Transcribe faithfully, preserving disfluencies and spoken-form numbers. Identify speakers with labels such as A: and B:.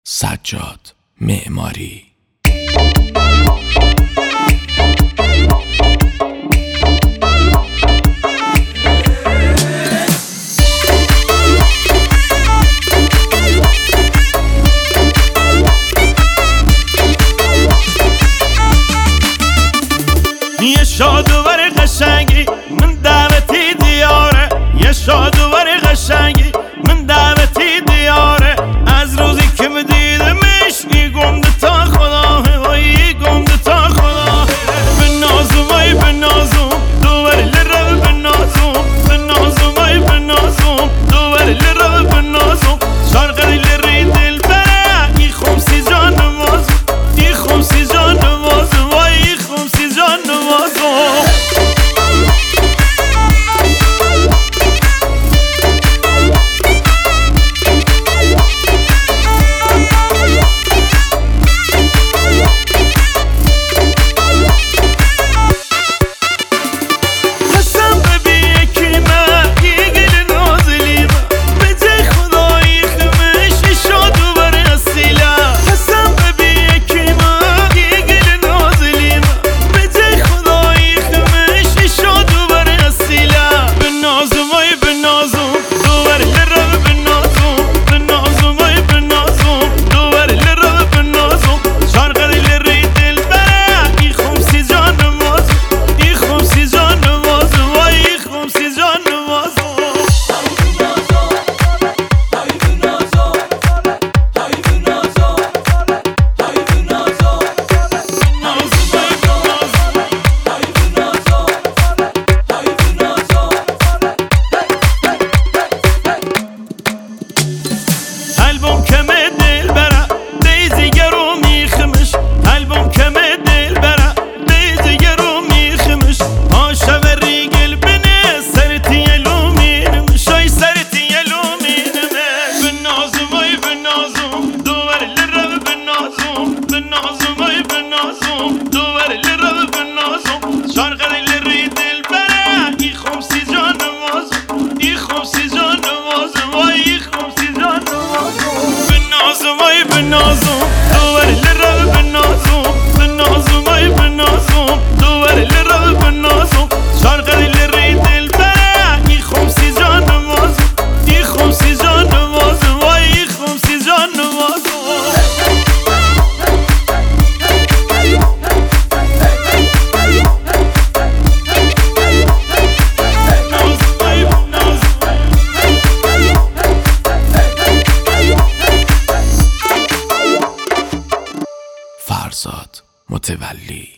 A: سجاد معماری.
B: یه شادوور قشنگی من دعوتی دیاره، یه شادوور قشنگی من دعوتی دیاره. از روزی که می دیدمش ای گمده تا خدا، وای گمده تا خدا. به نازم وای به نازم دوباره لرو به نازم، به نازم وای به نازم دوباره لرو به نازم. شرقی لری دل بره ای خمسی جان نمازم، ای خمسی جان نمازم، وای ای خمسی جان نمازم. البوم کمه دل بره دیزیگر رو میخمش، البوم کمه دل بره دیزیگر رو میخمش. آشا و ریگل بنه سرتی الومینم، شای سرتی الومینم. به نازم وای به نازم دوباره لرو به نازم، به نازم وای به نازم دوباره لرو به نازم. شرقی لری دل بره ای خمسی جان نمازم، ای خمسی جان نمازم، وای ای خمسی جان نمازم. وای به نازم دوباره لرو به نازم، به نازم وای به نازم دوباره لرو به نازم. شرقی لری دل بره ای خمسی جان نمازم، ای خمسی جان نمازم، وای ای خمسی جان نمازم.
A: فرزاد متولی.